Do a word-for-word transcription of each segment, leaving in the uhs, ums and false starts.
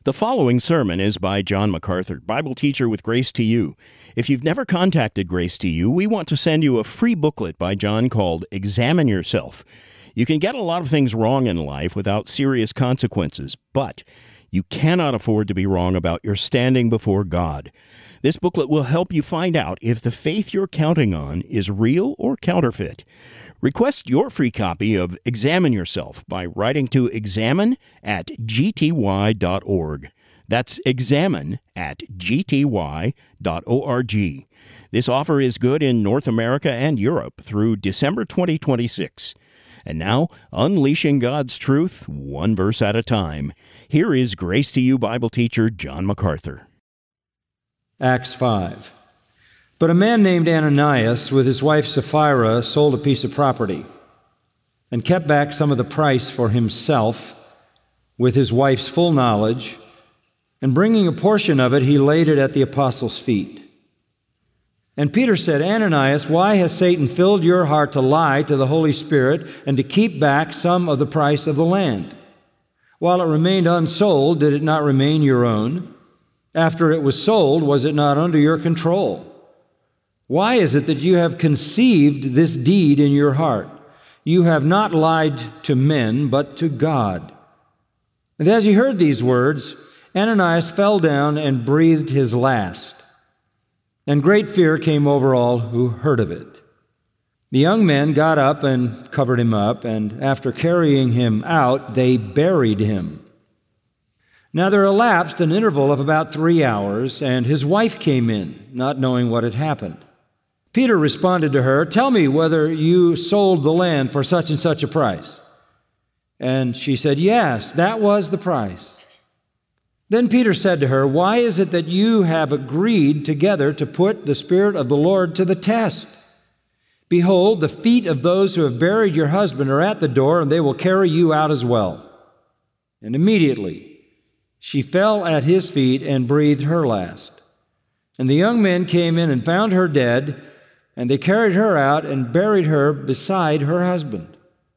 The following sermon is by John MacArthur, Bible teacher with Grace to You. If you've never contacted Grace to You, we want to send you a free booklet by John called Examine Yourself. You can get a lot of things wrong in life without serious consequences, but you cannot afford to be wrong about your standing before God. This booklet will help you find out if the faith you're counting on is real or counterfeit. Request your free copy of Examine Yourself by writing to examine at g t y dot org. That's examine at g t y dot org. This offer is good in North America and Europe through December twenty twenty-six. And now, unleashing God's truth, one verse at a time. Here is Grace to You Bible teacher John MacArthur. Acts five. But a man named Ananias, with his wife Sapphira, sold a piece of property and kept back some of the price for himself with his wife's full knowledge, and bringing a portion of it, he laid it at the apostles' feet. And Peter said, Ananias, why has Satan filled your heart to lie to the Holy Spirit and to keep back some of the price of the land? While it remained unsold, did it not remain your own? After it was sold, was it not under your control? Why is it that you have conceived this deed in your heart? You have not lied to men, but to God. And as he heard these words, Ananias fell down and breathed his last. And great fear came over all who heard of it. The young men got up and covered him up, and after carrying him out, they buried him. Now there elapsed an interval of about three hours, and his wife came in, not knowing what had happened. Peter responded to her, Tell me whether you sold the land for such and such a price. And she said, Yes, that was the price. Then Peter said to her, Why is it that you have agreed together to put the Spirit of the Lord to the test? Behold, the feet of those who have buried your husband are at the door, and they will carry you out as well. And immediately she fell at his feet and breathed her last. And the young men came in and found her dead, and they carried her out and buried her beside her husband.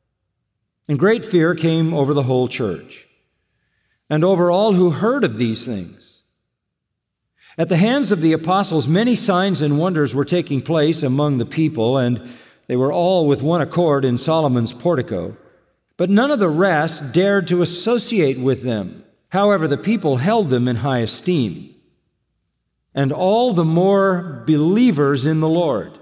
And great fear came over the whole church and over all who heard of these things. At the hands of the apostles, many signs and wonders were taking place among the people, and they were all with one accord in Solomon's portico. But none of the rest dared to associate with them. However, the people held them in high esteem. And all the more believers in the Lord,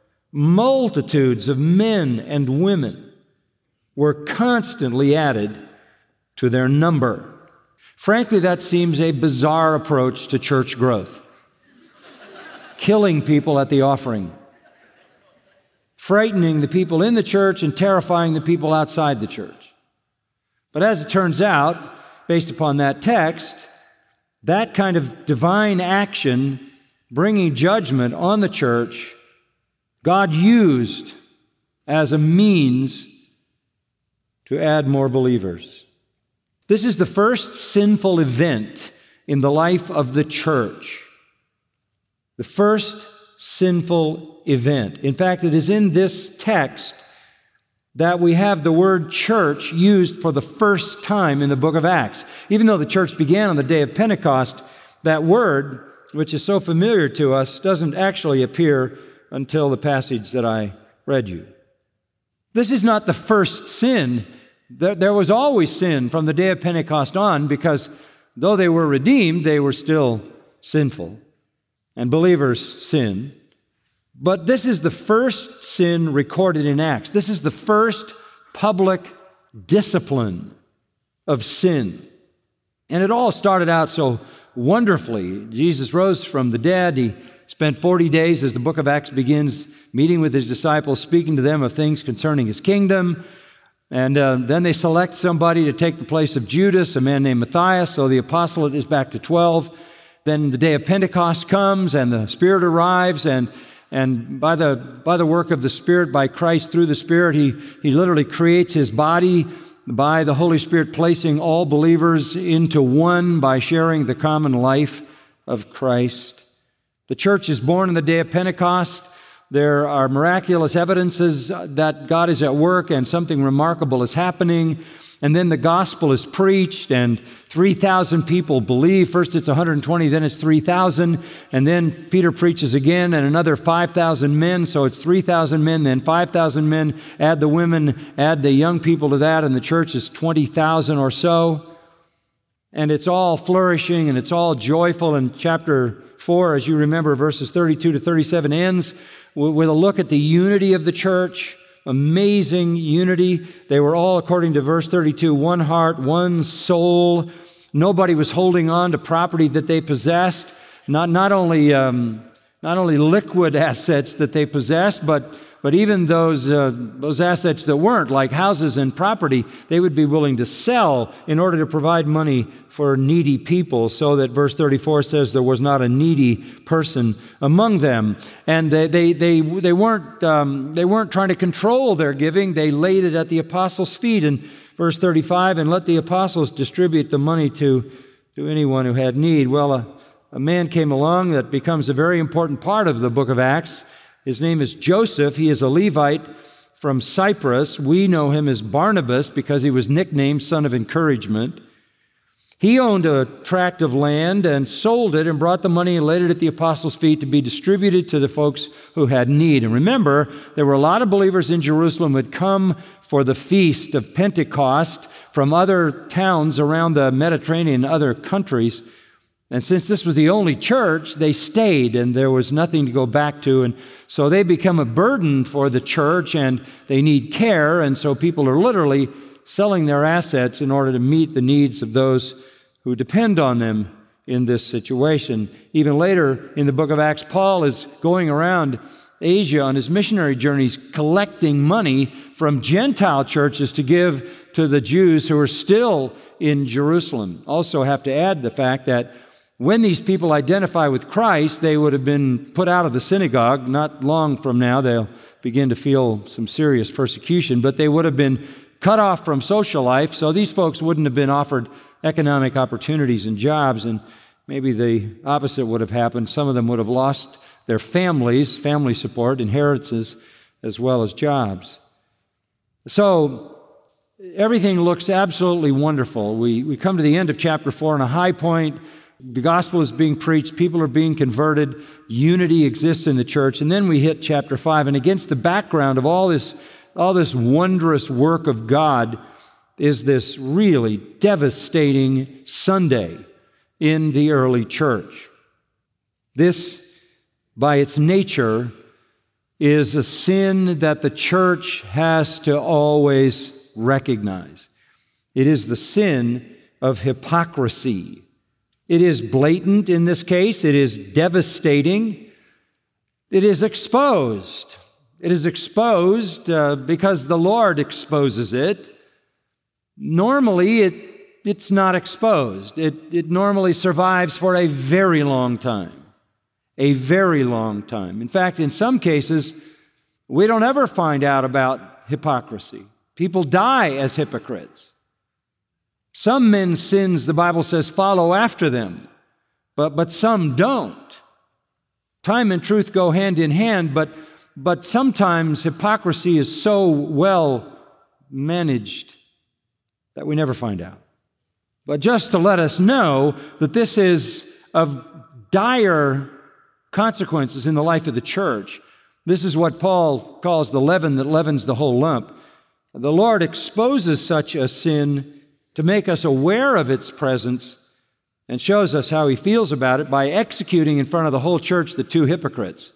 multitudes of men and women, were constantly added to their number. Frankly, that seems a bizarre approach to church growth. Killing people at the offering, frightening the people in the church and terrifying the people outside the church. But as it turns out, based upon that text, that kind of divine action bringing judgment on the church, God used as a means to add more believers. This is the first sinful event in the life of the church. The first sinful event. In fact, it is in this text that we have the word church used for the first time in the book of Acts. Even though the church began on the day of Pentecost, that word, which is so familiar to us, doesn't actually appear until the passage that I read you. This is not the first sin. There was always sin from the day of Pentecost on, because though they were redeemed, they were still sinful, and believers sin. But this is the first sin recorded in Acts. This is the first public discipline of sin. And it all started out so wonderfully. Jesus rose from the dead. He spent forty days, as the book of Acts begins, meeting with his disciples, speaking to them of things concerning his kingdom. And uh, then they select somebody to take the place of Judas, a man named Matthias. So the apostolate is back to twelve. Then the day of Pentecost comes, and the Spirit arrives, and and by the by the work of the Spirit, by Christ through the Spirit, he he literally creates his body by the Holy Spirit, placing all believers into one by sharing the common life of Christ. The church is born on the day of Pentecost. There are miraculous evidences that God is at work and something remarkable is happening. And then the gospel is preached and three thousand people believe. First it's one hundred twenty, then it's three thousand. And then Peter preaches again and another five thousand men. So it's three thousand men, then five thousand men. Add the women, add the young people to that, and the church is twenty thousand or so. And it's all flourishing and it's all joyful. And chapter four, as you remember, verses thirty-two to thirty-seven ends with a look at the unity of the church. Amazing unity. They were all, according to verse thirty-two, one heart, one soul. Nobody was holding on to property that they possessed. Not, not only, um, not only liquid assets that they possessed, but But even those, uh, those assets that weren't, like houses and property, they would be willing to sell in order to provide money for needy people, so that verse thirty-four says there was not a needy person among them. And they, they, they, they, weren't, um, they weren't trying to control their giving. They laid it at the apostles' feet. And verse thirty-five, and let the apostles distribute the money to, to anyone who had need. Well, a, a man came along that becomes a very important part of the book of Acts. His name is Joseph. He is a Levite from Cyprus. We know him as Barnabas because he was nicknamed Son of Encouragement. He owned a tract of land and sold it and brought the money and laid it at the apostles' feet to be distributed to the folks who had need. And remember, there were a lot of believers in Jerusalem who had come for the feast of Pentecost from other towns around the Mediterranean and other countries. And since this was the only church, they stayed and there was nothing to go back to. And so they become a burden for the church and they need care. And so people are literally selling their assets in order to meet the needs of those who depend on them in this situation. Even later in the book of Acts, Paul is going around Asia on his missionary journeys collecting money from Gentile churches to give to the Jews who are still in Jerusalem. Also have to add the fact that when these people identify with Christ, they would have been put out of the synagogue. Not long from now, they'll begin to feel some serious persecution, but they would have been cut off from social life, so these folks wouldn't have been offered economic opportunities and jobs, and maybe the opposite would have happened. Some of them would have lost their families, family support, inheritances, as well as jobs. So everything looks absolutely wonderful. We, we come to the end of chapter four on a high point. The gospel is being preached, people are being converted, unity exists in the church, and then we hit chapter five, and against the background of all this, all this wondrous work of God is this really devastating Sunday in the early church. This, by its nature, is a sin that the church has to always recognize. It is the sin of hypocrisy. It is blatant in this case. It is devastating. It is exposed. It is exposed uh, because the Lord exposes it. Normally, it, it's not exposed. It, it normally survives for a very long time. A very long time. In fact, in some cases, we don't ever find out about hypocrisy. People die as hypocrites. Some men's sins, the Bible says, follow after them, but, but some don't. Time and truth go hand in hand, but, but sometimes hypocrisy is so well managed that we never find out. But just to let us know that this is of dire consequences in the life of the church, this is what Paul calls the leaven that leavens the whole lump. The Lord exposes such a sin to make us aware of its presence and shows us how he feels about it by executing in front of the whole church the two hypocrites.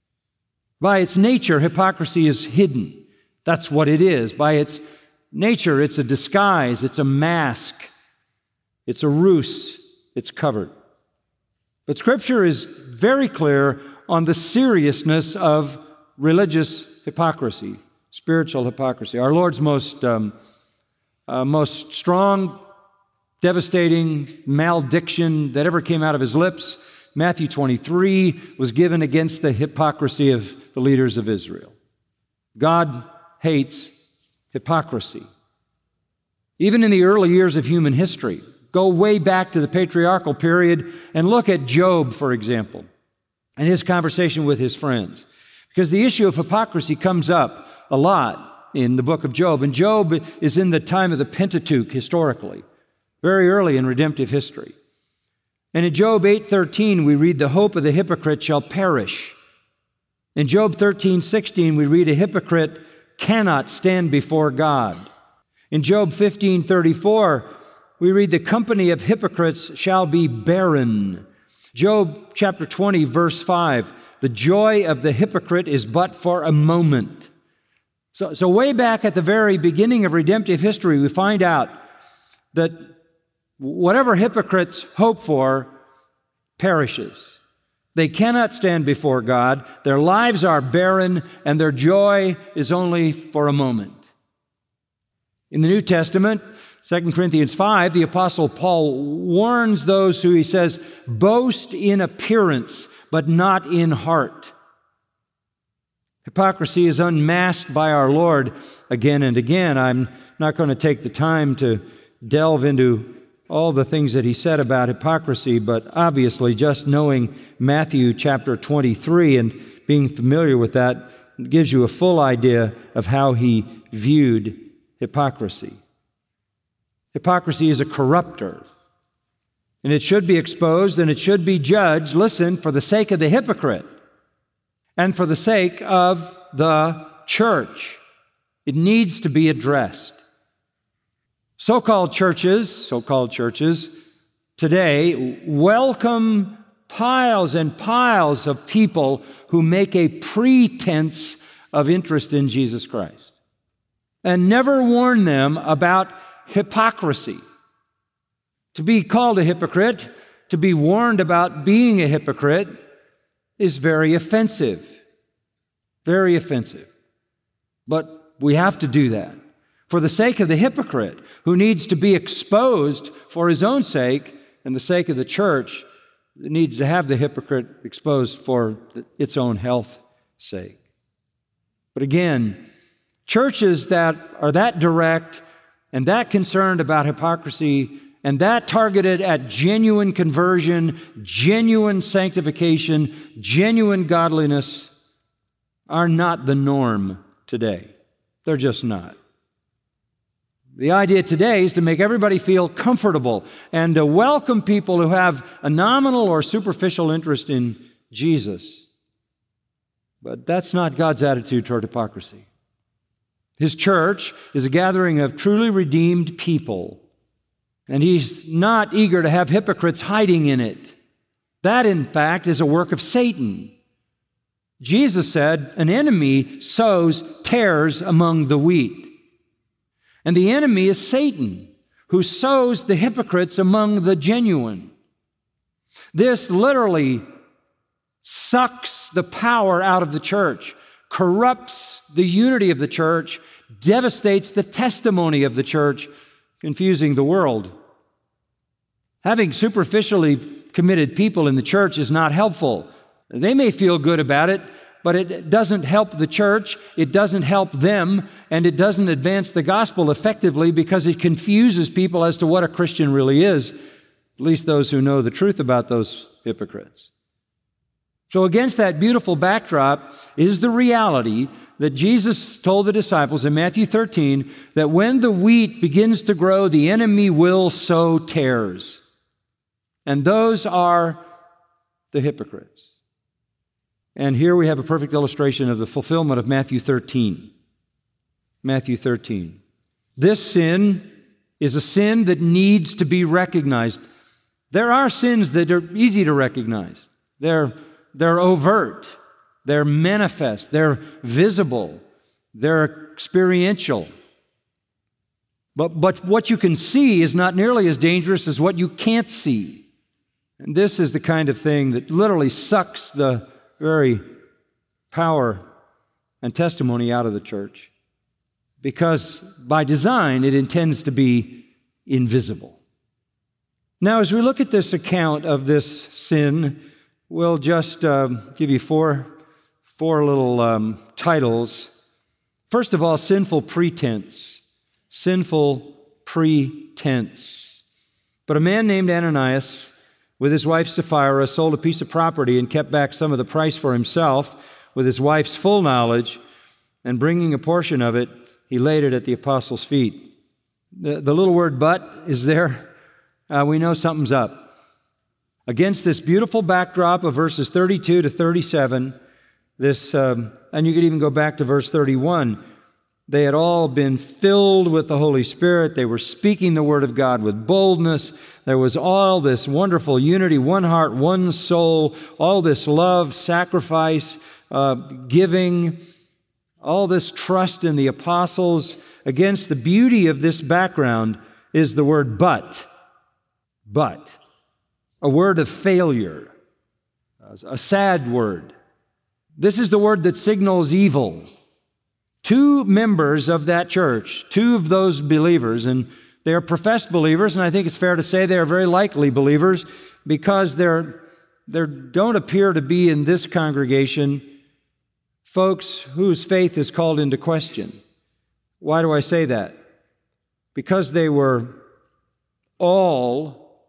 By its nature, hypocrisy is hidden. That's what it is. By its nature, it's a disguise, it's a mask, it's a ruse, it's covered. But Scripture is very clear on the seriousness of religious hypocrisy, spiritual hypocrisy. Our Lord's most um, Uh, most strong, devastating malediction that ever came out of his lips, Matthew twenty-three, was given against the hypocrisy of the leaders of Israel. God hates hypocrisy. Even in the early years of human history, go way back to the patriarchal period and look at Job, for example, and his conversation with his friends. Because the issue of hypocrisy comes up a lot in the book of Job. And Job is in the time of the Pentateuch historically, very early in redemptive history. And in Job eight thirteen, we read, the hope of the hypocrite shall perish. In Job thirteen sixteen, we read, a hypocrite cannot stand before God. In Job fifteen thirty-four, we read, the company of hypocrites shall be barren. Job chapter twenty, verse five, the joy of the hypocrite is but for a moment. So, so way back at the very beginning of redemptive history, we find out that whatever hypocrites hope for perishes. They cannot stand before God. Their lives are barren, and their joy is only for a moment. In the New Testament, Second Corinthians five, the Apostle Paul warns those who, he says, boast in appearance, but not in heart. Hypocrisy is unmasked by our Lord again and again. I'm not going to take the time to delve into all the things that he said about hypocrisy, but obviously just knowing Matthew chapter twenty-three and being familiar with that gives you a full idea of how he viewed hypocrisy. Hypocrisy is a corrupter, and it should be exposed and it should be judged, listen, for the sake of the hypocrite and for the sake of the church. It needs to be addressed. So-called churches, so-called churches today welcome piles and piles of people who make a pretense of interest in Jesus Christ and never warn them about hypocrisy. To be called a hypocrite, to be warned about being a hypocrite, is very offensive. Very offensive. But we have to do that for the sake of the hypocrite who needs to be exposed for his own sake and the sake of the church that needs to have the hypocrite exposed for its own health's sake. But again, churches that are that direct and that concerned about hypocrisy and that targeted at genuine conversion, genuine sanctification, genuine godliness are not the norm today. They're just not. The idea today is to make everybody feel comfortable and to welcome people who have a nominal or superficial interest in Jesus. But that's not God's attitude toward hypocrisy. His church is a gathering of truly redeemed people, and He's not eager to have hypocrites hiding in it. That, in fact, is a work of Satan. Jesus said, an enemy sows tares among the wheat. And the enemy is Satan, who sows the hypocrites among the genuine. This literally sucks the power out of the church, corrupts the unity of the church, devastates the testimony of the church, confusing the world. Having superficially committed people in the church is not helpful. They may feel good about it, but it doesn't help the church, it doesn't help them, and it doesn't advance the gospel effectively because it confuses people as to what a Christian really is, at least those who know the truth about those hypocrites. So against that beautiful backdrop is the reality that Jesus told the disciples in Matthew thirteen that when the wheat begins to grow, the enemy will sow tares. And those are the hypocrites. And here we have a perfect illustration of the fulfillment of Matthew thirteen. Matthew thirteen. This sin is a sin that needs to be recognized. There are sins that are easy to recognize. They're, they're overt. They're manifest. They're visible. They're experiential. But, but what you can see is not nearly as dangerous as what you can't see. And this is the kind of thing that literally sucks the very power and testimony out of the church, because by design it intends to be invisible. Now, as we look at this account of this sin, we'll just uh, give you four, four little um, titles. First of all, sinful pretense. Sinful pretense. But a man named Ananias, with his wife Sapphira, sold a piece of property and kept back some of the price for himself. with his wife's full knowledge, and bringing a portion of it, he laid it at the apostles' feet. The, the little word "but" is there. Uh, we know something's up. Against this beautiful backdrop of verses thirty-two to thirty-seven, this, um, and you could even go back to verse thirty-one, they had all been filled with the Holy Spirit. They were speaking the Word of God with boldness. There was all this wonderful unity, one heart, one soul, all this love, sacrifice, uh, giving, all this trust in the apostles. Against the beauty of this background is the word "but." But. A word of failure. A sad word. This is the word that signals evil. Two members of that church, two of those believers, and they are professed believers, and I think it's fair to say they are very likely believers because there don't appear to be in this congregation folks whose faith is called into question. Why do I say that? Because they were all,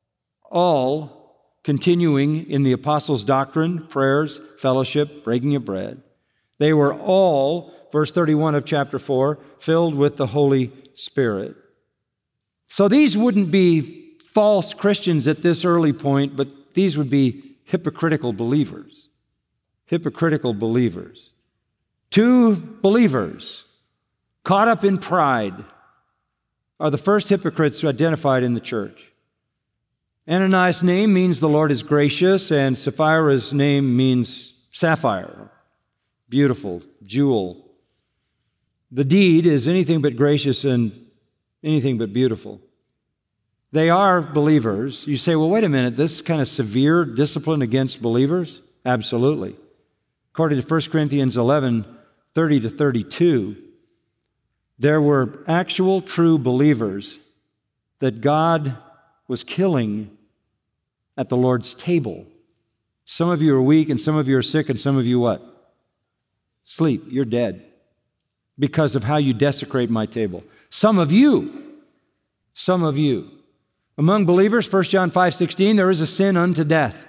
all continuing in the apostles' doctrine, prayers, fellowship, breaking of bread. They were all, verse thirty-one of chapter four, filled with the Holy Spirit. So these wouldn't be false Christians at this early point, but these would be hypocritical believers. Hypocritical believers. Two believers caught up in pride are the first hypocrites identified in the church. Ananias' name means the Lord is gracious, and Sapphira's name means sapphire, beautiful, jewel. The deed is anything but gracious and anything but beautiful. They are believers. You say, well, wait a minute, this kind of severe discipline against believers? Absolutely. According to First Corinthians eleven, thirty to thirty-two, there were actual true believers that God was killing at the Lord's table. Some of you are weak, and some of you are sick, and some of you what? Sleep. You're dead because of how you desecrate my table. Some of you, some of you. Among believers, First John five sixteen, there is a sin unto death.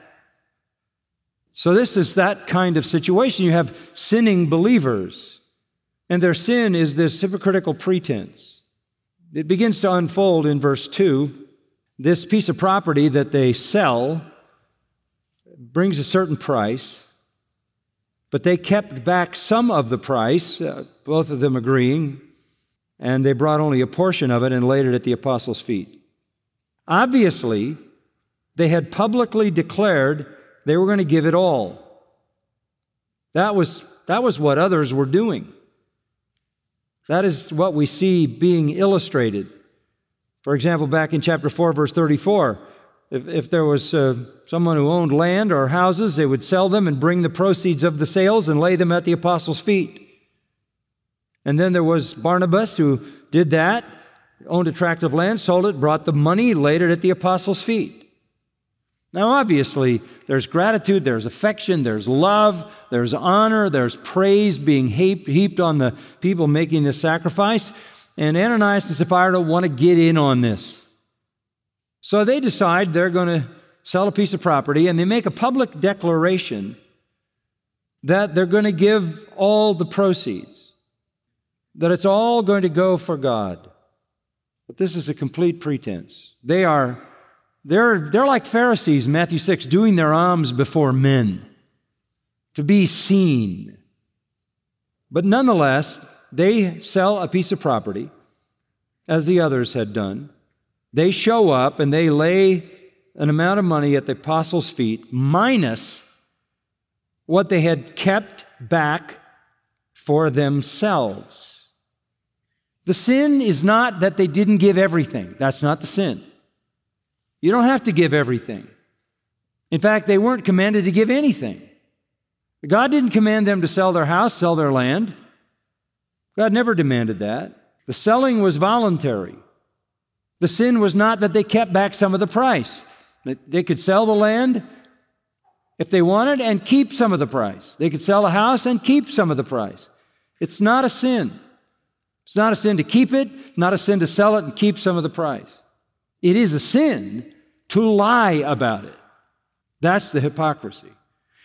So this is that kind of situation. You have sinning believers, and their sin is this hypocritical pretense. It begins to unfold in verse two. This piece of property that they sell brings a certain price, but they kept back some of the price, uh, both of them agreeing, and they brought only a portion of it and laid it at the apostles' feet. Obviously, they had publicly declared they were going to give it all. That was, that was what others were doing. That is what we see being illustrated. For example, back in chapter four, verse thirty-four, if, if there was uh, someone who owned land or houses, they would sell them and bring the proceeds of the sales and lay them at the apostles' feet. And then there was Barnabas who did that, owned a tract of land, sold it, brought the money, laid it at the apostles' feet. Now, obviously, there's gratitude, there's affection, there's love, there's honor, there's praise being heaped, heaped on the people making this sacrifice. And Ananias and Sapphira don't want to get in on this. So they decide they're going to sell a piece of property, and they make a public declaration that they're going to give all the proceeds, that it's all going to go for God. But this is a complete pretense. They are, they're, they're like Pharisees in Matthew six, doing their alms before men to be seen. But nonetheless, they sell a piece of property, as the others had done. They show up and they lay an amount of money at the apostles' feet, minus what they had kept back for themselves. The sin is not that they didn't give everything. That's not the sin. You don't have to give everything. In fact, they weren't commanded to give anything. God didn't command them to sell their house, sell their land. God never demanded that. The selling was voluntary. The sin was not that they kept back some of the price. They could sell the land if they wanted and keep some of the price. They could sell a house and keep some of the price. It's not a sin. It's not a sin to keep it, not a sin to sell it and keep some of the price. It is a sin to lie about it. That's the hypocrisy.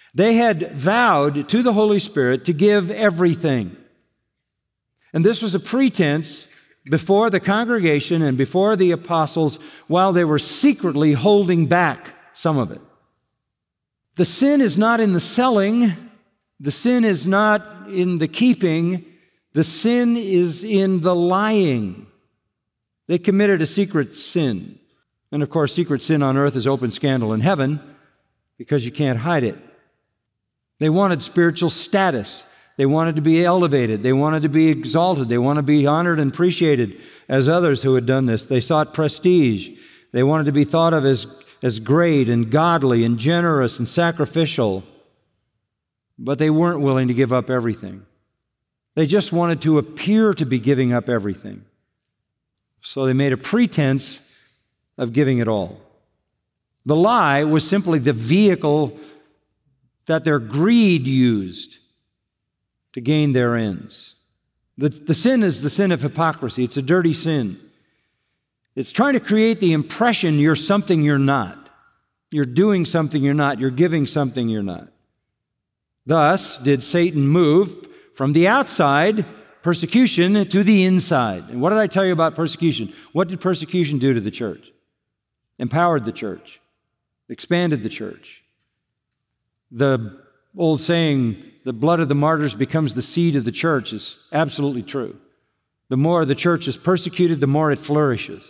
They had vowed to the Holy Spirit to give everything. And this was a pretense before the congregation and before the apostles while they were secretly holding back some of it. The sin is not in the selling. The sin is not in the keeping. The sin is in the lying. They committed a secret sin. And of course, secret sin on earth is open scandal in heaven because you can't hide it. They wanted spiritual status. They wanted to be elevated. They wanted to be exalted. They wanted to be honored and appreciated as others who had done this. They sought prestige. They wanted to be thought of as, as great and godly and generous and sacrificial. But they weren't willing to give up everything. They just wanted to appear to be giving up everything. So they made a pretense of giving it all. The lie was simply the vehicle that their greed used to gain their ends. The, the sin is the sin of hypocrisy. It's a dirty sin. It's trying to create the impression you're something you're not. You're doing something you're not. You're giving something you're not. Thus did Satan move from the outside, persecution, to the inside. And what did I tell you about persecution? What did persecution do to the church? Empowered the church, expanded the church. The old saying, the blood of the martyrs becomes the seed of the church, is absolutely true. The more the church is persecuted, the more it flourishes.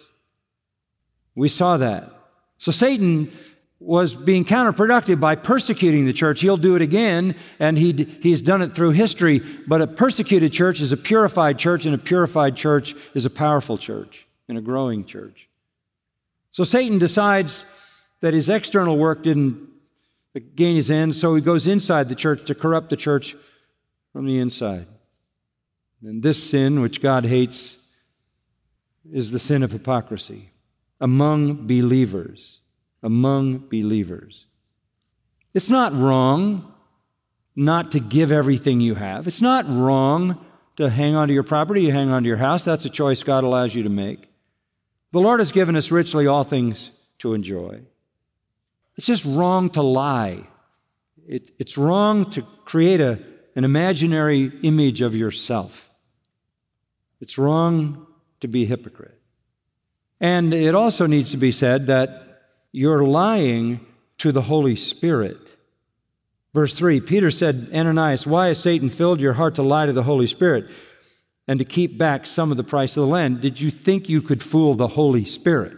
We saw that. So Satan was being counterproductive by persecuting the church. He'll do it again, and he, he's done it through history. But a persecuted church is a purified church, and a purified church is a powerful church and a growing church. So Satan decides that his external work didn't gain his end, so he goes inside the church to corrupt the church from the inside. And this sin, which God hates, is the sin of hypocrisy among believers. Among believers. It's not wrong not to give everything you have. It's not wrong to hang on to your property, you hang on to your house. That's a choice God allows you to make. The Lord has given us richly all things to enjoy. It's just wrong to lie. It, it's wrong to create a, an imaginary image of yourself. It's wrong to be a hypocrite. And it also needs to be said that you're lying to the Holy Spirit. Verse three, Peter said, Ananias, why has Satan filled your heart to lie to the Holy Spirit and to keep back some of the price of the land? Did you think you could fool the Holy Spirit?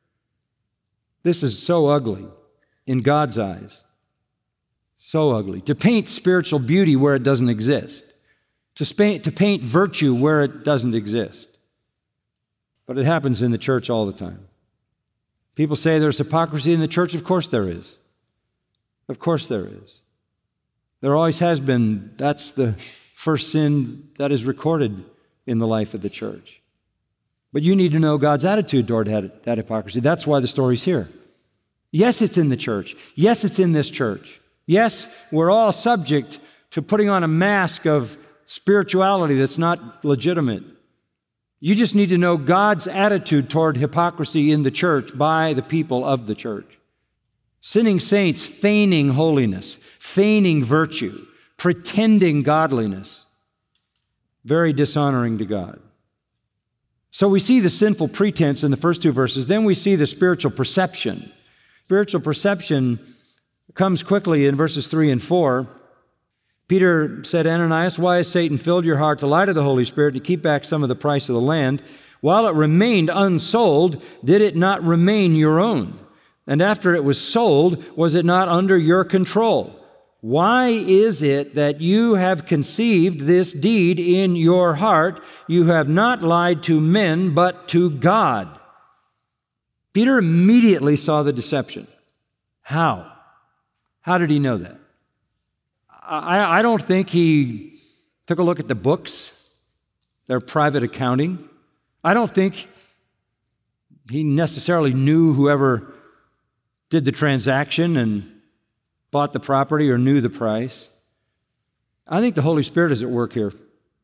This is so ugly in God's eyes. So ugly. To paint spiritual beauty where it doesn't exist. To paint, to paint virtue where it doesn't exist. But it happens in the church all the time. People say there's hypocrisy in the church. Of course there is. Of course there is. There always has been. That's the first sin that is recorded in the life of the church. But you need to know God's attitude toward that hypocrisy. That's why the story's here. Yes, it's in the church. Yes, it's in this church. Yes, we're all subject to putting on a mask of spirituality that's not legitimate. You just need to know God's attitude toward hypocrisy in the church by the people of the church. Sinning saints feigning holiness, feigning virtue, pretending godliness. Very dishonoring to God. So we see the sinful pretense in the first two verses. Then we see the spiritual perception. Spiritual perception comes quickly in verses three and four. Peter said, Ananias, why has Satan filled your heart to lie to the Holy Spirit to keep back some of the price of the land? While it remained unsold, did it not remain your own? And after it was sold, was it not under your control? Why is it that you have conceived this deed in your heart? You have not lied to men, but to God. Peter immediately saw the deception. How? How did he know that? I, I don't think he took a look at the books, their private accounting. I don't think he necessarily knew whoever did the transaction and bought the property or knew the price. I think the Holy Spirit is at work here.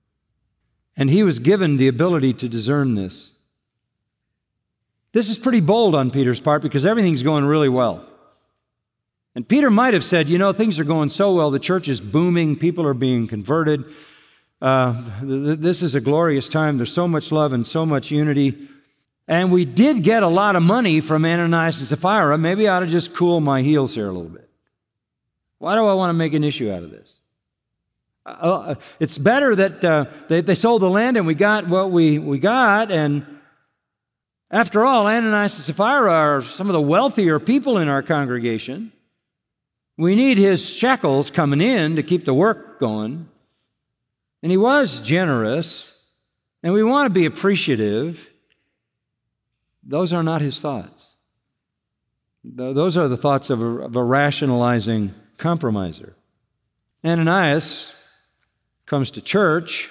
And he was given the ability to discern this. This is pretty bold on Peter's part because everything's going really well. And Peter might have said, you know, things are going so well, the church is booming, people are being converted. Uh, th- this is a glorious time. There's so much love and so much unity. And we did get a lot of money from Ananias and Sapphira. Maybe I ought to just cool my heels here a little bit. Why do I want to make an issue out of this? Uh, it's better that uh, they, they sold the land and we got what we, we got. And after all, Ananias and Sapphira are some of the wealthier people in our congregation. We need his shekels coming in to keep the work going. And he was generous, and we want to be appreciative. Those are not his thoughts. Those are the thoughts of a, of a rationalizing compromiser. Ananias comes to church,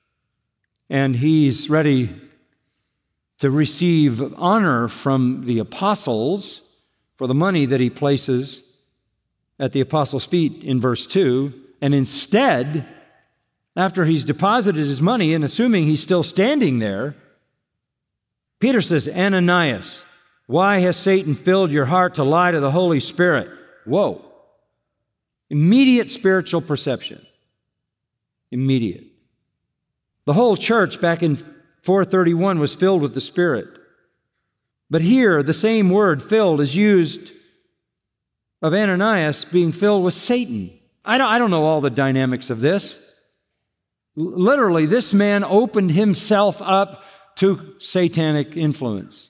and he's ready to receive honor from the apostles for the money that he places at the apostles' feet in verse two. And instead, after he's deposited his money, and assuming he's still standing there, Peter says, Ananias, why has Satan filled your heart to lie to the Holy Spirit? Whoa. Immediate spiritual perception. Immediate. The whole church back in four thirty-one was filled with the Spirit. But here, the same word, filled, is used of Ananias being filled with Satan. I don't, I don't know all the dynamics of this. Literally, this man opened himself up to satanic influence.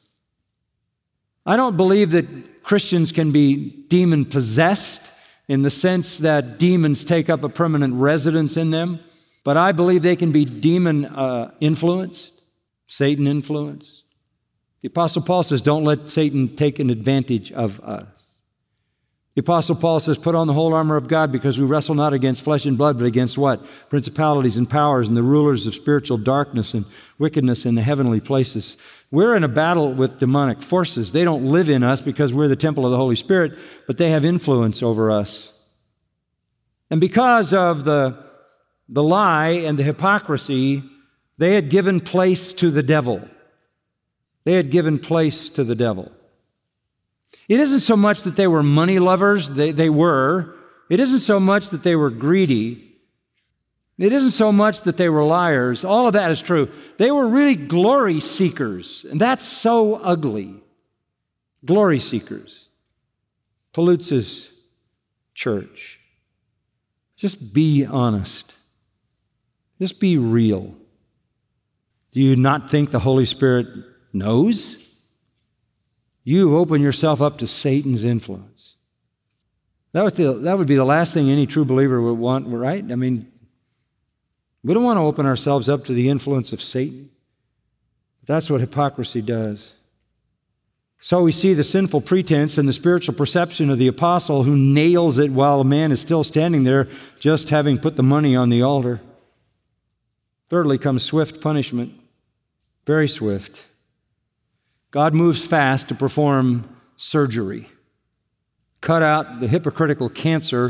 I don't believe that Christians can be demon-possessed in the sense that demons take up a permanent residence in them, but I believe they can be demon-influenced, Satan-influenced. The Apostle Paul says, don't let Satan take an advantage of us. The Apostle Paul says, put on the whole armor of God, because we wrestle not against flesh and blood, but against what? Principalities and powers and the rulers of spiritual darkness and wickedness in the heavenly places. We're in a battle with demonic forces. They don't live in us because we're the temple of the Holy Spirit, but they have influence over us. And because of the, the lie and the hypocrisy, they had given place to the devil. They had given place to the devil. It isn't so much that they were money lovers, they, they were. It isn't so much that they were greedy. It isn't so much that they were liars. All of that is true. They were really glory seekers, and that's so ugly. Glory seekers. Pollutes his church. Just be honest. Just be real. Do you not think the Holy Spirit knows? You open yourself up to Satan's influence. That would, the, that would be the last thing any true believer would want, right? I mean, we don't want to open ourselves up to the influence of Satan. That's what hypocrisy does. So we see the sinful pretense and the spiritual perception of the apostle who nails it while a man is still standing there, just having put the money on the altar. Thirdly comes swift punishment, very swift. God moves fast to perform surgery, cut out the hypocritical cancer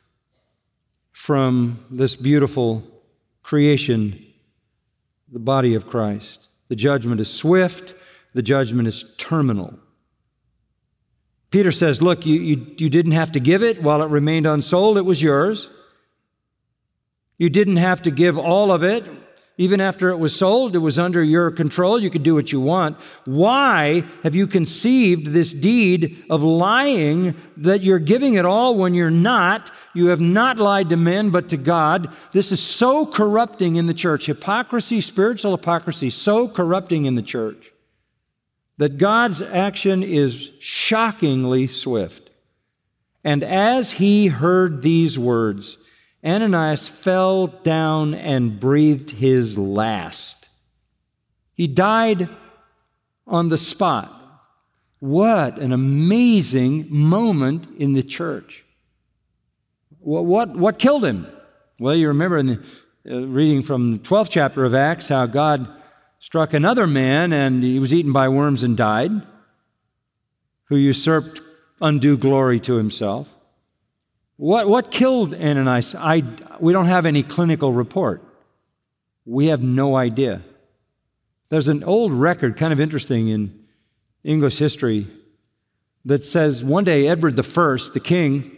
from this beautiful creation, the body of Christ. The judgment is swift, the judgment is terminal. Peter says, look, you, you, you didn't have to give it while it remained unsold, it was yours. You didn't have to give all of it. Even after it was sold, it was under your control. You could do what you want. Why have you conceived this deed of lying that you're giving it all when you're not? You have not lied to men, but to God. This is so corrupting in the church. Hypocrisy, spiritual hypocrisy, so corrupting in the church that God's action is shockingly swift. And as he heard these words, Ananias fell down and breathed his last. He died on the spot. What an amazing moment in the church. What, what, what killed him? Well, you remember in the uh, reading from the twelfth chapter of Acts how God struck another man and he was eaten by worms and died, who usurped undue glory to himself. What, what killed Ananias? I, we don't have any clinical report. We have no idea. There's an old record, kind of interesting in English history, that says one day Edward the First, the king,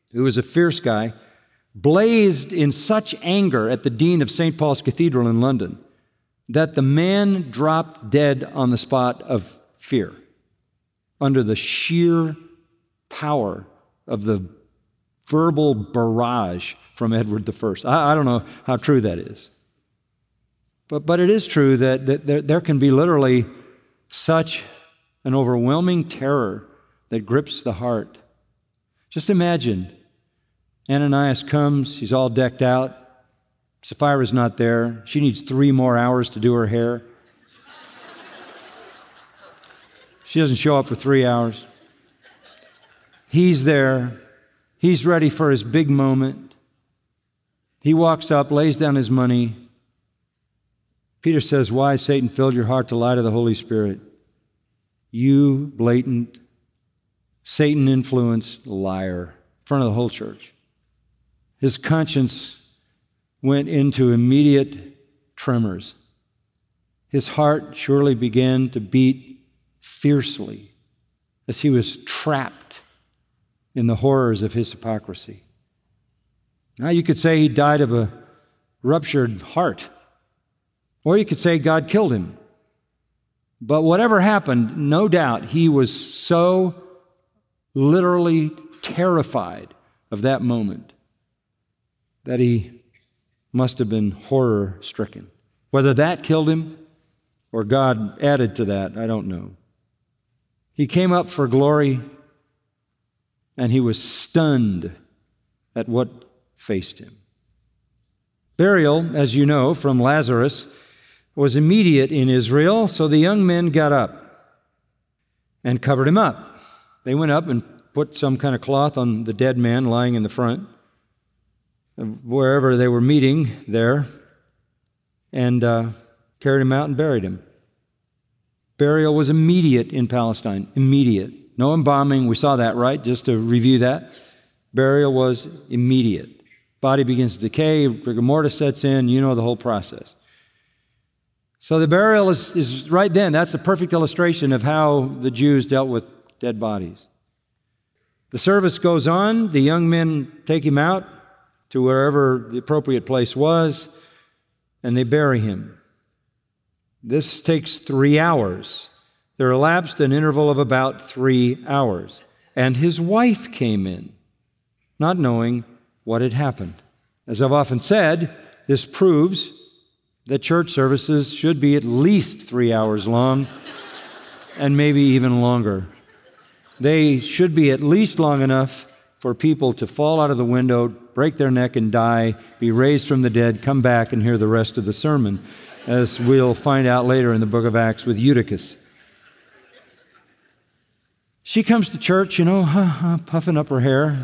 who was a fierce guy, blazed in such anger at the dean of Saint Paul's Cathedral in London that the man dropped dead on the spot of fear under the sheer power of the verbal barrage from Edward the First. I, I don't know how true that is. But, but it is true that, that there, there can be literally such an overwhelming terror that grips the heart. Just imagine, Ananias comes, he's all decked out. Sapphira's not there. She needs three more hours to do her hair. She doesn't show up for three hours. He's there. He's ready for his big moment. He walks up, lays down his money. Peter says, "Why has Satan filled your heart to lie to the Holy Spirit? You blatant, Satan-influenced liar," in front of the whole church. His conscience went into immediate tremors. His heart surely began to beat fiercely as he was trapped in the horrors of his hypocrisy. Now you could say he died of a ruptured heart, or you could say God killed him. But whatever happened, no doubt he was so literally terrified of that moment that he must have been horror-stricken. Whether that killed him or God added to that, I don't know. He came up for glory, and he was stunned at what faced him. Burial, as you know from Lazarus, was immediate in Israel, so the young men got up and covered him up. They went up and put some kind of cloth on the dead man lying in the front, wherever they were meeting there, and uh, carried him out and buried him. Burial was immediate in Palestine, immediate. No embalming, we saw that, right? Just to review that. Burial was immediate. Body begins to decay, rigor mortis sets in, you know the whole process. So the burial is, is right then. That's a perfect illustration of how the Jews dealt with dead bodies. The service goes on. The young men take him out to wherever the appropriate place was, and they bury him. This takes three hours. There elapsed an interval of about three hours. And his wife came in, not knowing what had happened. As I've often said, this proves that church services should be at least three hours long and maybe even longer. They should be at least long enough for people to fall out of the window, break their neck and die, be raised from the dead, come back and hear the rest of the sermon, as we'll find out later in the book of Acts with Eutychus. She comes to church, you know, huh, huh, puffing up her hair,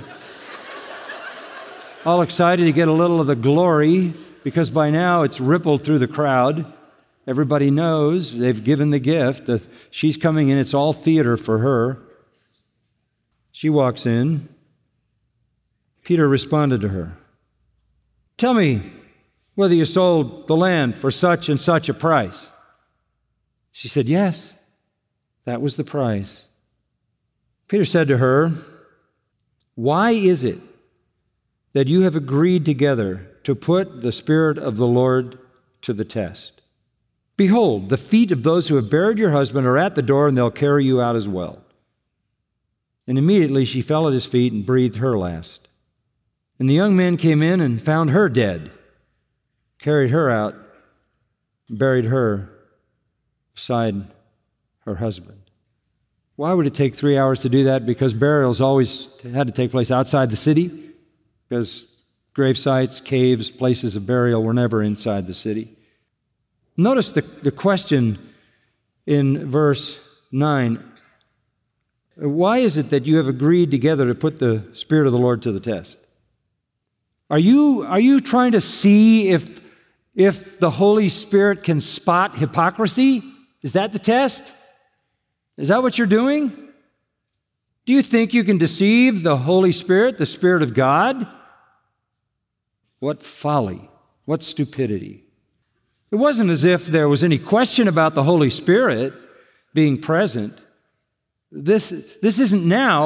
all excited to get a little of the glory, because by now it's rippled through the crowd. Everybody knows they've given the gift. She's coming in. It's all theater for her. She walks in. Peter responded to her. "Tell me whether you sold the land for such and such a price." She said, "Yes, that was the price." Peter said to her, "Why is it that you have agreed together to put the Spirit of the Lord to the test? Behold, the feet of those who have buried your husband are at the door, and they'll carry you out as well." And immediately she fell at his feet and breathed her last. And the young men came in and found her dead, carried her out, and buried her beside her husband. Why would it take three hours to do that? Because burials always had to take place outside the city, because grave sites, caves, places of burial were never inside the city. Notice the, the question in verse nine. Why is it that you have agreed together to put the Spirit of the Lord to the test? Are you, are you trying to see if, if the Holy Spirit can spot hypocrisy? Is that the test? Is that what you're doing? Do you think you can deceive the Holy Spirit, the Spirit of God? What folly, what stupidity. It wasn't as if there was any question about the Holy Spirit being present. This, this isn't now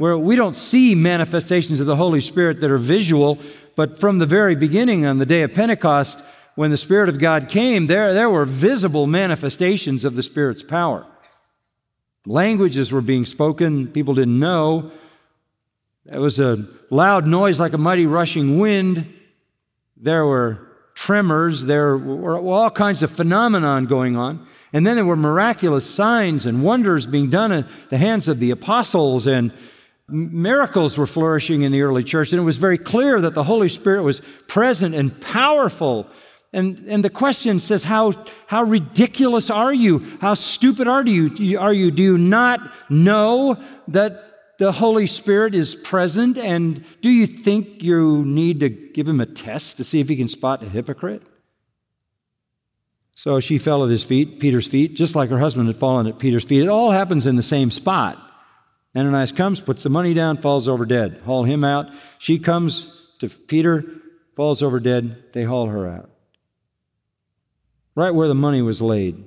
where we don't see manifestations of the Holy Spirit that are visual, but from the very beginning on the day of Pentecost, when the Spirit of God came, there, there were visible manifestations of the Spirit's power. Languages were being spoken people didn't know. There was a loud noise like a mighty rushing wind. There were tremors. There were all kinds of phenomenon going on. And then there were miraculous signs and wonders being done at the hands of the apostles, and miracles were flourishing in the early church. And it was very clear that the Holy Spirit was present and powerful. And, and the question says, how, how ridiculous are you? How stupid are you? Are you? Do you not know that the Holy Spirit is present? And do you think you need to give him a test to see if he can spot a hypocrite? So she fell at his feet, Peter's feet, just like her husband had fallen at Peter's feet. It all happens in the same spot. Ananias comes, puts the money down, falls over dead. Haul him out. She comes to Peter, falls over dead. They haul her out. Right where the money was laid.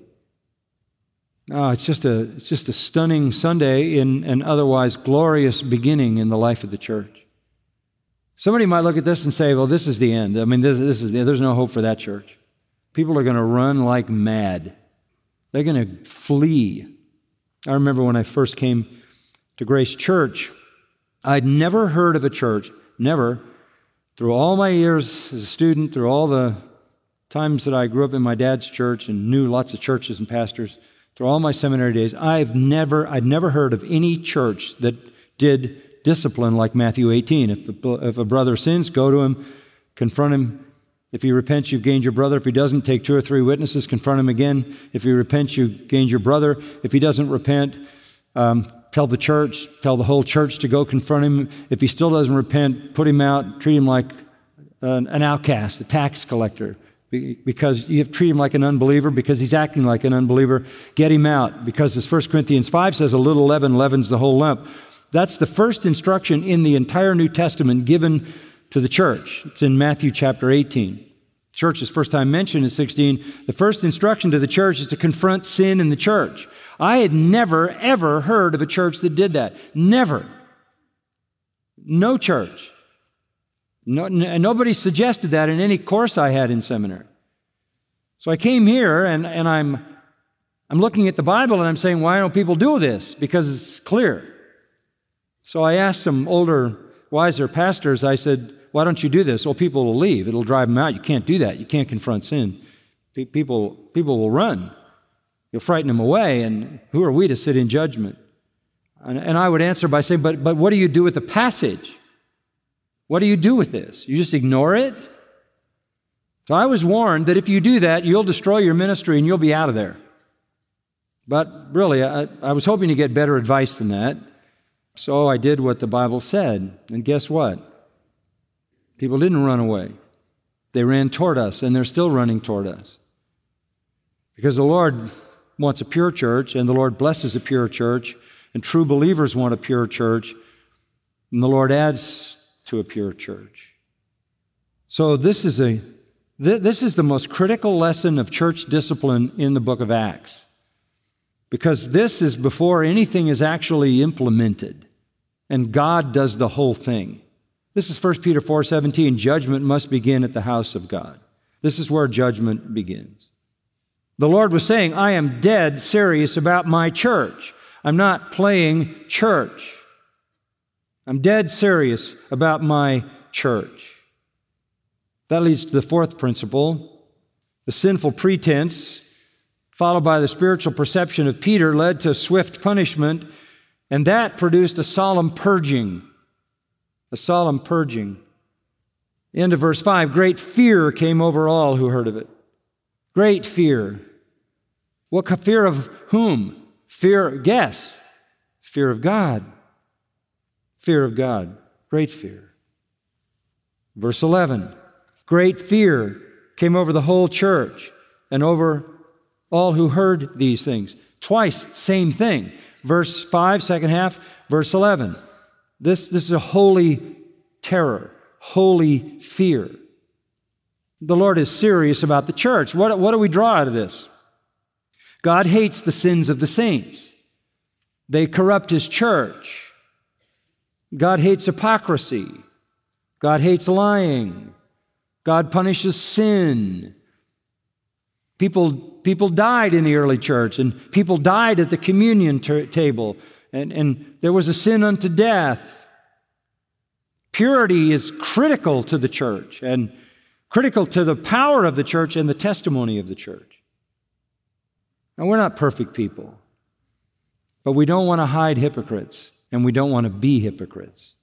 Oh, it's just a it's just a stunning Sunday in an otherwise glorious beginning in the life of the church. Somebody might look at this and say, well, this is the end. I mean, this, this is the, there's no hope for that church. People are going to run like mad. They're going to flee. I remember when I first came to Grace Church, I'd never heard of a church, never, through all my years as a student, through all the times that I grew up in my dad's church and knew lots of churches and pastors, through all my seminary days, I've never, I'd never heard of any church that did discipline like Matthew eighteen. If a, if a brother sins, go to him, confront him. If he repents, you've gained your brother. If he doesn't, take two or three witnesses, confront him again. If he repents, you've gained your brother. If he doesn't repent, um, tell the church, tell the whole church to go confront him. If he still doesn't repent, put him out, treat him like an, an outcast, a tax collector. Because you have to treat him like an unbeliever, because he's acting like an unbeliever. Get him out, because as First Corinthians five says, a little leaven leavens the whole lump. That's the first instruction in the entire New Testament given to the church. It's in Matthew chapter eighteen. The church is first time mentioned in sixteen. The first instruction to the church is to confront sin in the church. I had never, ever heard of a church that did that. Never. No church. No, n- nobody suggested that in any course I had in seminary. So I came here and, and I'm, I'm looking at the Bible and I'm saying, why don't people do this? Because it's clear. So I asked some older, wiser pastors, I said, why don't you do this? Well, people will leave. It'll drive them out. You can't do that. You can't confront sin. People, people will run. You'll frighten them away, and who are we to sit in judgment? And, and I would answer by saying, but, but what do you do with the passage? What do you do with this? You just ignore it? So I was warned that if you do that, you'll destroy your ministry and you'll be out of there. But really, I, I was hoping to get better advice than that. So I did what the Bible said. And guess what? People didn't run away. They ran toward us, and they're still running toward us. Because the Lord wants a pure church, and the Lord blesses a pure church, and true believers want a pure church, and the Lord adds to a pure church. So this is a th- this is the most critical lesson of church discipline in the book of Acts, because this is before anything is actually implemented, and God does the whole thing. This is First Peter four seventeen. Judgment must begin at the house of God. This is where judgment begins. The Lord was saying, I am dead serious about my church. I'm not playing church. I'm dead serious about my church. That leads to the fourth principle. The sinful pretense, followed by the spiritual perception of Peter, led to swift punishment, and that produced a solemn purging. A solemn purging. End of verse five, great fear came over all who heard of it. Great fear. What fear of whom? Fear, guess. Fear of God. Fear of God. Great fear. Verse eleven, great fear came over the whole church and over all who heard these things. Twice, same thing. Verse five, second half, verse eleven. This, this is a holy terror, holy fear. The Lord is serious about the church. What, what do we draw out of this? God hates the sins of the saints. They corrupt His church. God hates hypocrisy. God hates lying. God punishes sin. People, people died in the early church, and people died at the communion t- table, and, and there was a sin unto death. Purity is critical to the church, and critical to the power of the church and the testimony of the church. Now, we're not perfect people, but we don't want to hide hypocrites, and we don't want to be hypocrites.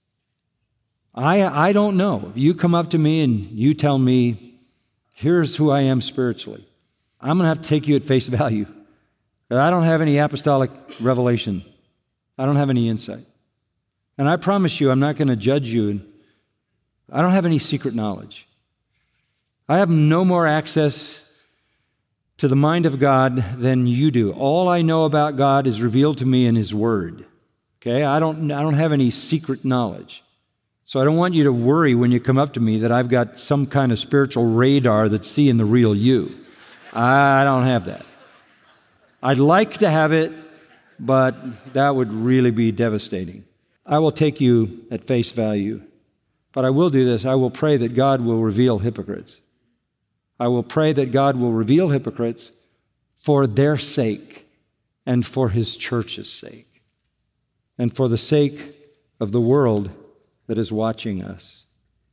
I, I don't know. If you come up to me and you tell me, here's who I am spiritually, I'm going to have to take you at face value. I don't have any apostolic revelation. I don't have any insight. And I promise you, I'm not going to judge you. I don't have any secret knowledge. I have no more access to the mind of God than you do. All I know about God is revealed to me in His Word. Okay? I don't, I don't have any secret knowledge. So I don't want you to worry when you come up to me that I've got some kind of spiritual radar that's seeing the real you. I don't have that. I'd like to have it, but that would really be devastating. I will take you at face value, but I will do this. I will pray that God will reveal hypocrites. I will pray that God will reveal hypocrites for their sake and for His church's sake and for the sake of the world that is watching us.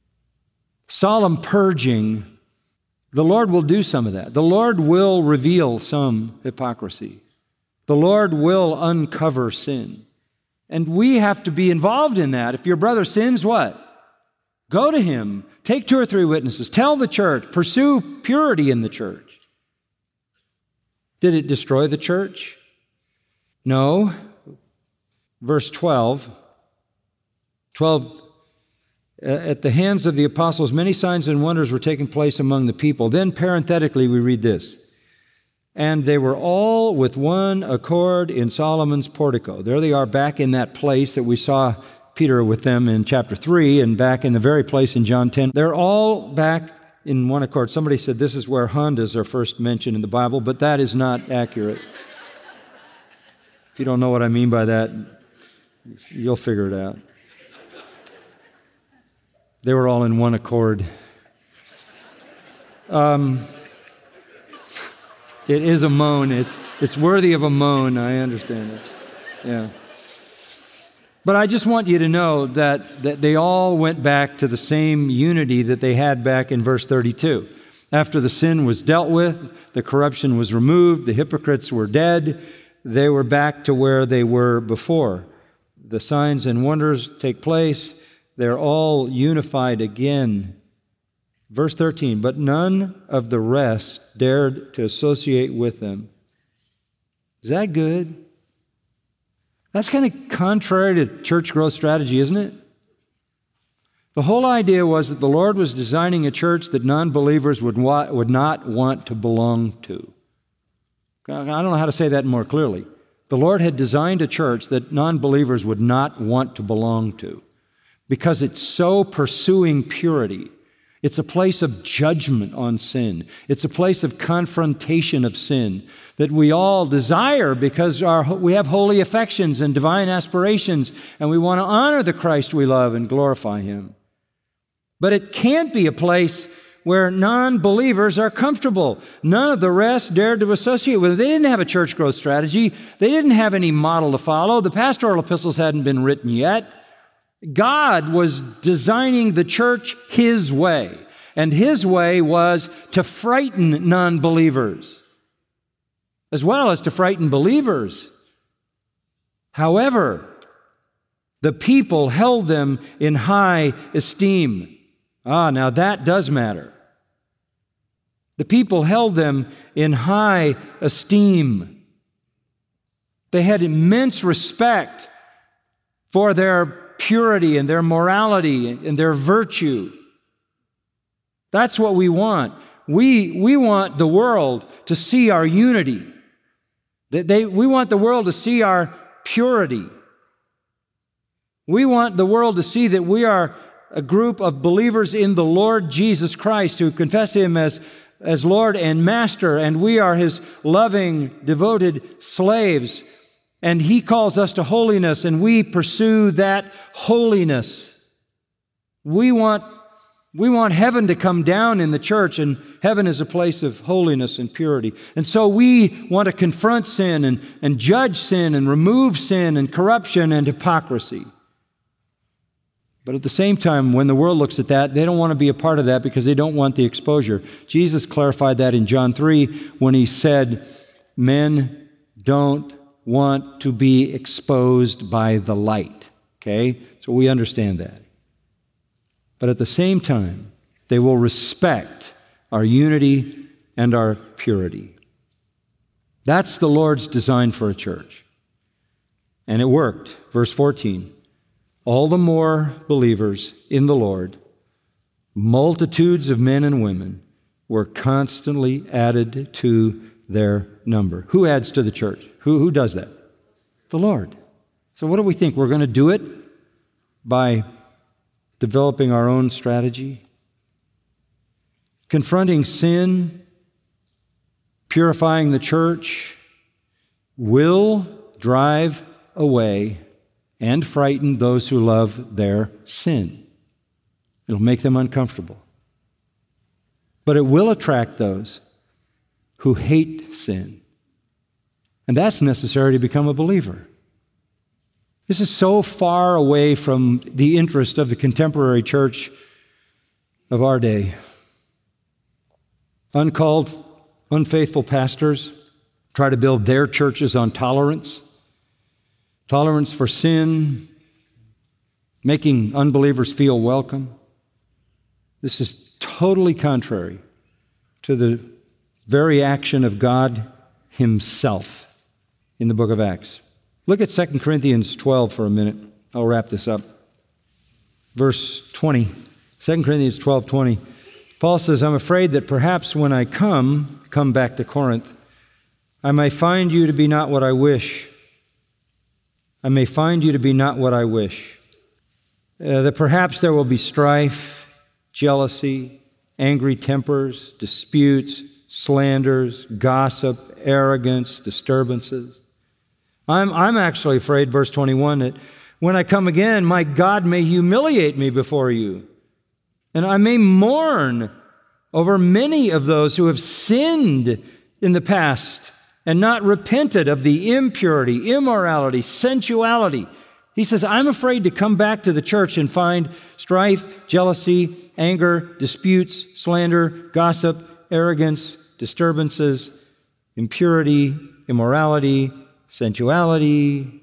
Solemn purging, the Lord will do some of that. The Lord will reveal some hypocrisy. The Lord will uncover sin. And we have to be involved in that. If your brother sins, what? Go to him. Take two or three witnesses. Tell the church. Pursue purity in the church. Did it destroy the church? No. Verse twelve. twelve. At the hands of the apostles, many signs and wonders were taking place among the people. Then parenthetically, we read this. And they were all with one accord in Solomon's portico. There they are back in that place that we saw Peter with them in chapter three and back in the very place in John ten. They're all back in one accord. Somebody said this is where Hondas are first mentioned in the Bible, but that is not accurate. If you don't know what I mean by that, you'll figure it out. They were all in one accord. Um, it is a moan. It's, it's worthy of a moan. I understand it. Yeah. But I just want you to know that, that they all went back to the same unity that they had back in verse thirty-two. After the sin was dealt with, the corruption was removed, the hypocrites were dead, they were back to where they were before. The signs and wonders take place. They're all unified again. Verse thirteen, but none of the rest dared to associate with them. Is that good? That's kind of contrary to church growth strategy, isn't it? The whole idea was that the Lord was designing a church that non-believers would, wa- would not want to belong to. I don't know how to say that more clearly. The Lord had designed a church that non-believers would not want to belong to because it's so pursuing purity. It's a place of judgment on sin. It's a place of confrontation of sin that we all desire because our, we have holy affections and divine aspirations, and we want to honor the Christ we love and glorify Him. But it can't be a place where non-believers are comfortable. None of the rest dared to associate with it. They didn't have a church growth strategy. They didn't have any model to follow. The pastoral epistles hadn't been written yet. God was designing the church His way, and His way was to frighten non-believers as well as to frighten believers. However, the people held them in high esteem. Ah, now that does matter. The people held them in high esteem. They had immense respect for their purity and their morality and their virtue. That's what we want. We, we want the world to see our unity. They, they, we want the world to see our purity. We want the world to see that we are a group of believers in the Lord Jesus Christ who confess Him as, as Lord and Master, and we are His loving, devoted slaves. And He calls us to holiness, and we pursue that holiness. We want, we want heaven to come down in the church, and heaven is a place of holiness and purity. And so we want to confront sin and, and judge sin and remove sin and corruption and hypocrisy. But at the same time, when the world looks at that, they don't want to be a part of that because they don't want the exposure. Jesus clarified that in John three when He said, men don't want to be exposed by the light. Okay? So we understand that. But at the same time, they will respect our unity and our purity. That's the Lord's design for a church. And it worked. Verse fourteen. All the more believers in the Lord, multitudes of men and women, were constantly added to their number. Who adds to the church? Who, who does that? The Lord. So what do we think? We're going to do it by developing our own strategy? Confronting sin, purifying the church, will drive away and frighten those who love their sin. It'll make them uncomfortable. But it will attract those who hate sin. And that's necessary to become a believer. This is so far away from the interest of the contemporary church of our day. Uncalled, unfaithful pastors try to build their churches on tolerance. Tolerance for sin, making unbelievers feel welcome. This is totally contrary to the very action of God Himself in the book of Acts. Look at Second Corinthians twelve for a minute. I'll wrap this up. Verse twenty, Second Corinthians twelve twenty. Paul says, I'm afraid that perhaps when I come, come back to Corinth, I may find you to be not what I wish. I may find you to be not what I wish. Uh, that perhaps there will be strife, jealousy, angry tempers, disputes, slanders, gossip, arrogance, disturbances. I'm, I'm actually afraid, verse twenty-one, that when I come again, my God may humiliate me before you. And I may mourn over many of those who have sinned in the past and not repented of the impurity, immorality, sensuality. He says, I'm afraid to come back to the church and find strife, jealousy, anger, disputes, slander, gossip, arrogance, disturbances, impurity, immorality, sensuality.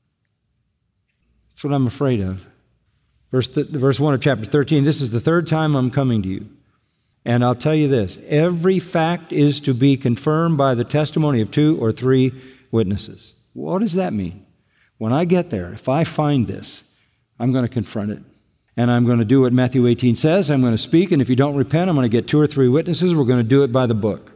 That's what I'm afraid of. Verse, th- verse one of chapter thirteen, this is the third time I'm coming to you. And I'll tell you this, every fact is to be confirmed by the testimony of two or three witnesses. What does that mean? When I get there, if I find this, I'm going to confront it. And I'm going to do what Matthew eighteen says. I'm going to speak, and if you don't repent, I'm going to get two or three witnesses. We're going to do it by the book.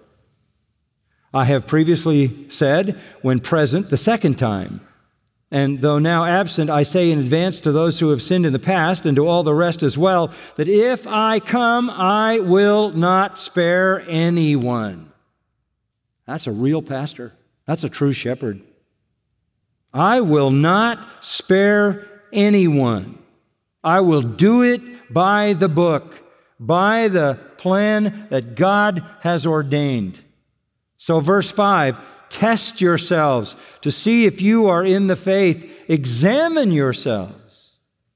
I have previously said, when present the second time, and though now absent, I say in advance to those who have sinned in the past and to all the rest as well, that if I come, I will not spare anyone. That's a real pastor. That's a true shepherd. I will not spare anyone. I will do it by the book, by the plan that God has ordained. So verse five, test yourselves to see if you are in the faith. Examine yourselves.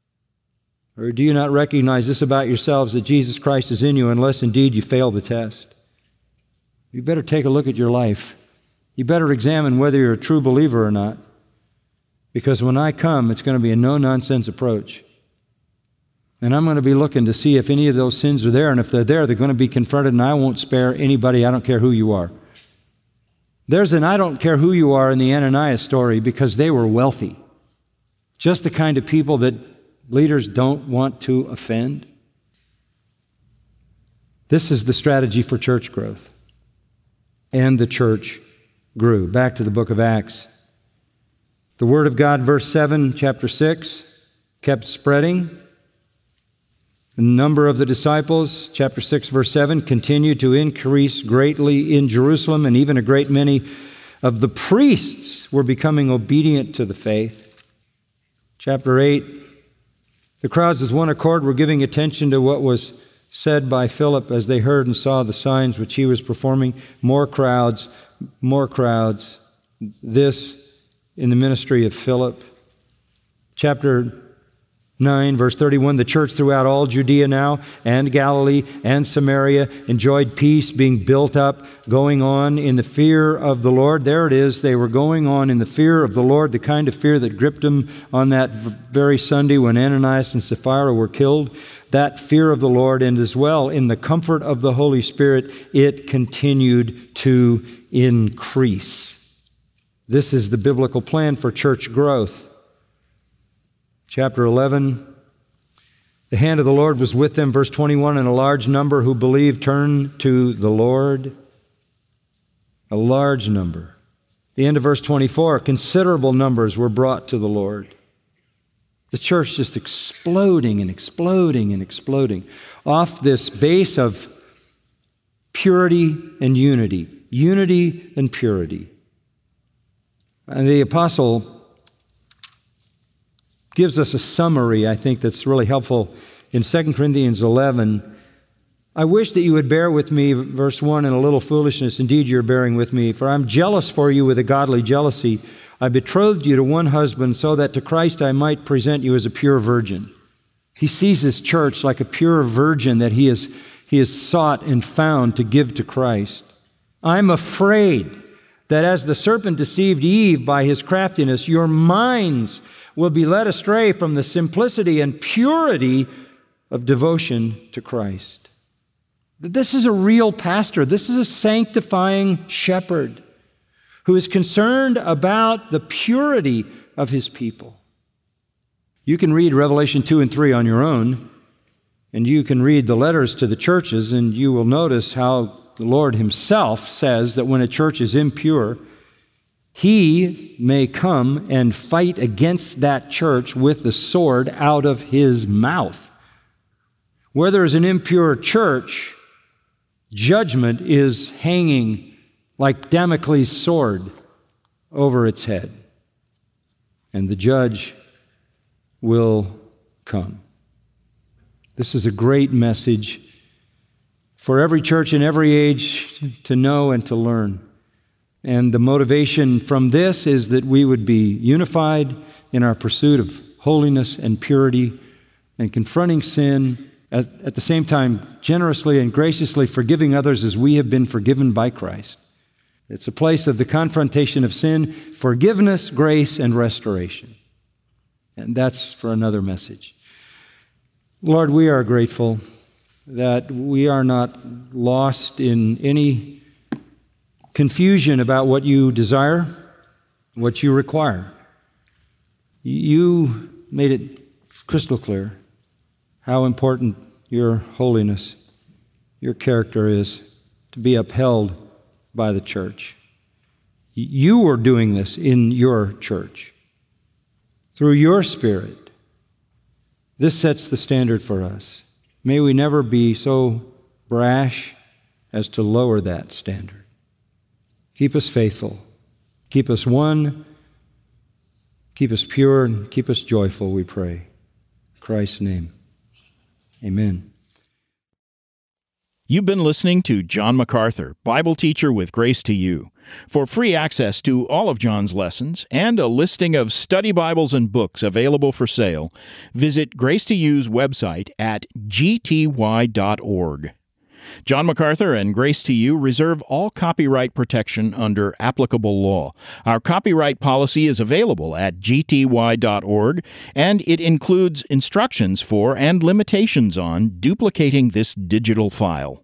Or do you not recognize this about yourselves, that Jesus Christ is in you, unless indeed you fail the test? You better take a look at your life. You better examine whether you're a true believer or not. Because when I come, it's going to be a no-nonsense approach. And I'm going to be looking to see if any of those sins are there. And if they're there, they're going to be confronted, and I won't spare anybody. I don't care who you are. There's an I don't care who you are in the Ananias story because they were wealthy. Just the kind of people that leaders don't want to offend. This is the strategy for church growth. And the church grew. Back to the book of Acts. The Word of God, verse seven, chapter six, kept spreading. The number of the disciples, chapter six, verse seven, continued to increase greatly in Jerusalem, and even a great many of the priests were becoming obedient to the faith. Chapter eight, the crowds with one accord were giving attention to what was said by Philip as they heard and saw the signs which he was performing. More crowds, more crowds. This in the ministry of Philip. Chapter nine, verse thirty-one, the church throughout all Judea now and Galilee and Samaria enjoyed peace, being built up, going on in the fear of the Lord. There it is. They were going on in the fear of the Lord, the kind of fear that gripped them on that very Sunday when Ananias and Sapphira were killed. That fear of the Lord, and as well in the comfort of the Holy Spirit, it continued to increase. This is the biblical plan for church growth. Chapter eleven, the hand of the Lord was with them, verse twenty-one, and a large number who believed turned to the Lord. A large number. The end of verse twenty-four, considerable numbers were brought to the Lord. The church just exploding and exploding and exploding off this base of purity and unity. Unity and purity. And the apostle gives us a summary, I think, that's really helpful in Second Corinthians eleven. I wish that you would bear with me, verse one, in a little foolishness. Indeed, you're bearing with me. For I'm jealous for you with a godly jealousy. I betrothed you to one husband so that to Christ I might present you as a pure virgin. He sees his church like a pure virgin that he has, he has sought and found to give to Christ. I'm afraid that as the serpent deceived Eve by his craftiness, your minds will be led astray from the simplicity and purity of devotion to Christ. This is a real pastor. This is a sanctifying shepherd who is concerned about the purity of his people. You can read Revelation two and three on your own, and you can read the letters to the churches, and you will notice how the Lord himself says that when a church is impure, he may come and fight against that church with the sword out of his mouth. Where there is an impure church, judgment is hanging like Damocles' sword over its head. And the judge will come. This is a great message for every church in every age to know and to learn. And the motivation from this is that we would be unified in our pursuit of holiness and purity and confronting sin, at, at the same time generously and graciously forgiving others as we have been forgiven by Christ. It's a place of the confrontation of sin, forgiveness, grace, and restoration. And that's for another message. Lord, we are grateful that we are not lost in any confusion about what you desire, what you require. You made it crystal clear how important your holiness, your character is to be upheld by the church. You are doing this in your church through your Spirit. This sets the standard for us. May we never be so brash as to lower that standard. Keep us faithful. Keep us one. Keep us pure and keep us joyful, we pray. In Christ's name, amen. You've been listening to John MacArthur, Bible teacher with Grace to You. For free access to all of John's lessons and a listing of study Bibles and books available for sale, visit Grace to You's website at g t y dot org. John MacArthur and Grace to You reserve all copyright protection under applicable law. Our copyright policy is available at g t y dot org, and it includes instructions for and limitations on duplicating this digital file.